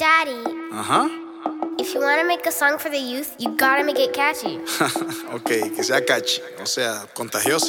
Daddy, if you want to make a song for the youth, you gotta make it catchy. Ok, que sea catchy, o sea, contagiosa.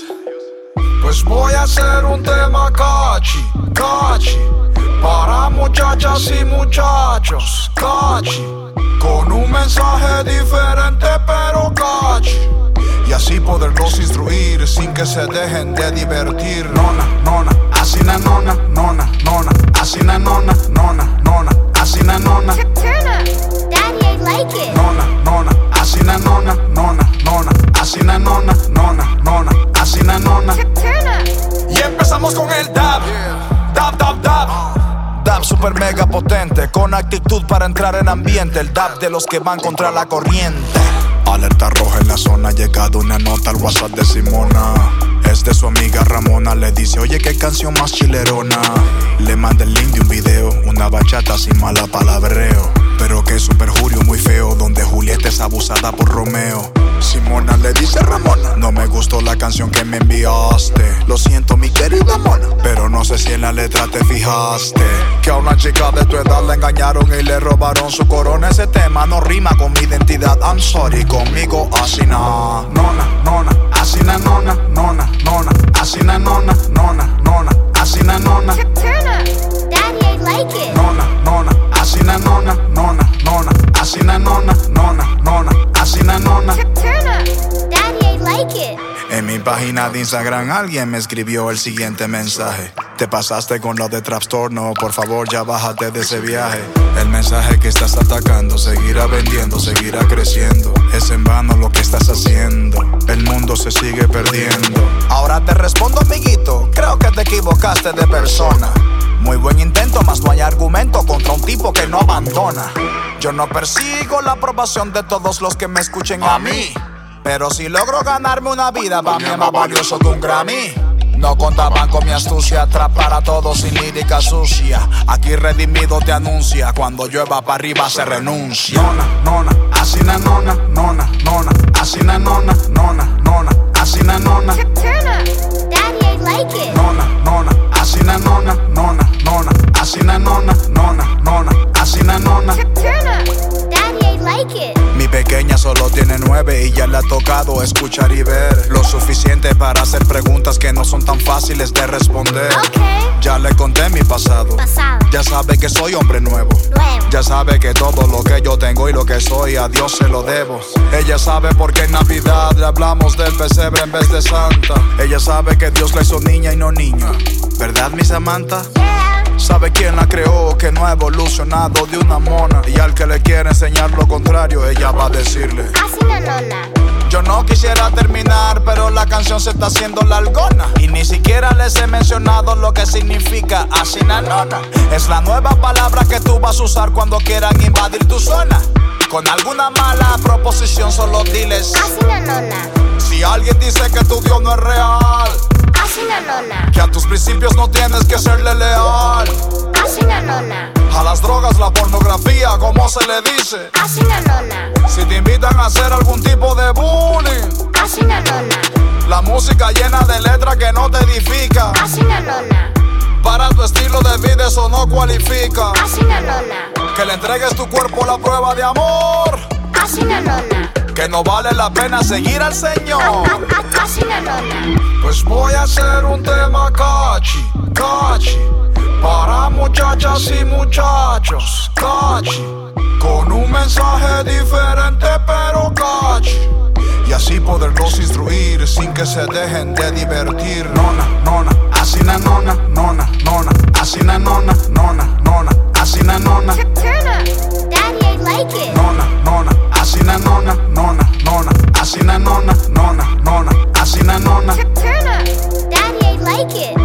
Pues voy a hacer un tema catchy, catchy, para muchachas y muchachos, catchy, con un mensaje diferente pero catchy, y así poderlos instruir sin que se dejen de divertir. Nona, nona, así na nona, nona, nona, así na nona, nona, nona, así na nona. Turn up, Daddy, I like it. Nona, nona, así na nona, nona, nona, así na nona, nona, nona, así na nona. Turn up. Y empezamos con el dab, dab, dab, dab. Dab super mega potente, con actitud para entrar en ambiente. El dab de los que van contra la corriente. Alerta roja en la zona, ha llegado una nota al WhatsApp de Simona. Es de su amiga Ramona, le dice, oye, qué canción más chilerona. Le manda el link de un video, una bachata sin mala palabreo, pero que es un perjurio muy feo, donde Julieta es abusada por Romeo. Simona le dice a Ramona, no me gustó la canción que me enviaste. Lo siento, mi querida mona, pero no sé si en la letra te fijaste que a una chica de tu edad la engañaron y le robaron su corona. Ese tema no rima con mi identidad, I'm sorry, conmigo así na. Nona, nona, así na nona, nona, nona, así na nona, nona, nona, así na nona. Turn up, Daddy, I like it. Nona, nona, así na nona, nona, nona, así na nona, nona, nona, así na nona. Turn up, Daddy, I like it. En mi página de Instagram alguien me escribió el siguiente mensaje: te pasaste con lo de Trastorno, por favor ya bájate de ese viaje. El mensaje que estás atacando seguirá vendiendo, seguirá creciendo. Es en vano lo que estás haciendo, el mundo se sigue perdiendo. Ahora te respondo, amiguito, creo que te equivocaste de persona. Muy buen intento, mas no hay argumento contra un tipo que no abandona. Yo no persigo la aprobación de todos los que me escuchen a mí, pero si logro ganarme una vida, para mí es más valioso que un Grammy. No contaban con mi astucia, atrapar a todos sin lírica sucia. Aquí redimido te anuncia, cuando llueva para arriba se renuncia. Nona, nona, así na nona, nona, nona, así na nona, nona, nona, así na nona. Turn up, Daddy, I like it. Nona, nona, así na nona, nona, nona, así na nona, nona, nona, así na nona. Turn up, Daddy, I like it. Mi pequeña solo tiene 9 y ya le ha tocado escuchar y ver lo suficiente para hacer preguntas que no son tan fáciles de responder. Okay. Ya le conté mi pasado. Ya sabe que soy hombre nuevo. Ya sabe que todo lo que yo tengo y lo que soy a Dios se lo debo. Ella sabe por qué en Navidad le hablamos del pesebre en vez de Santa. Ella sabe que Dios la hizo niña y no niño, ¿verdad, mi Samantha? Sabe quién la creó, que no ha evolucionado de una mona. Y al que le quiere enseñar lo contrario, ella va a decirle: así na nona. yo no quisiera terminar, pero la canción se está haciendo largona. Y ni siquiera les he mencionado lo que significa así na nona. Es la nueva palabra que tú vas a usar cuando quieran invadir tu zona. Con alguna mala proposición solo diles Así na nona. si alguien dice que tu Dios no es real, Así na nona. que a tus principios no tienes que serle leal. Así na nona. A las drogas, la pornografía, ¿cómo se le dice? Así na nona. Si te invitan a hacer algún tipo de bullying, Así na nona. la música llena de letras que no te edifica. Así na nona. Para tu estilo de vida eso no cualifica. Así na nona. Que le entregues tu cuerpo a la prueba de amor, Así na nona. que no vale la pena seguir al Señor. Así na nona. Pues voy a hacer un tema catchy, catchy, para muchachas y muchachos, catchy, con un mensaje diferente pero catchy, y así poderlos instruir sin que se dejen de divertir. Nona, nona, así na nona, nona, nona, así na nona, nona, nona, así na nona. Turn up, Daddy, I like it. Nona, nona, así na nona, nona, nona, así na nona, nona, nona, así na nona. Turn up, Daddy, I like it.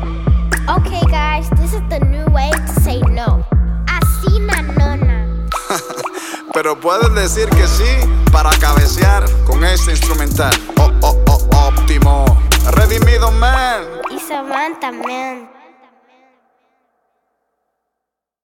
Okay, guys, this is the new way to say no. Así na nona. Pero puedes decir que sí para cabecear con este instrumental. Oh, oh, oh, óptimo. Redimido, man. Y Samantha, man.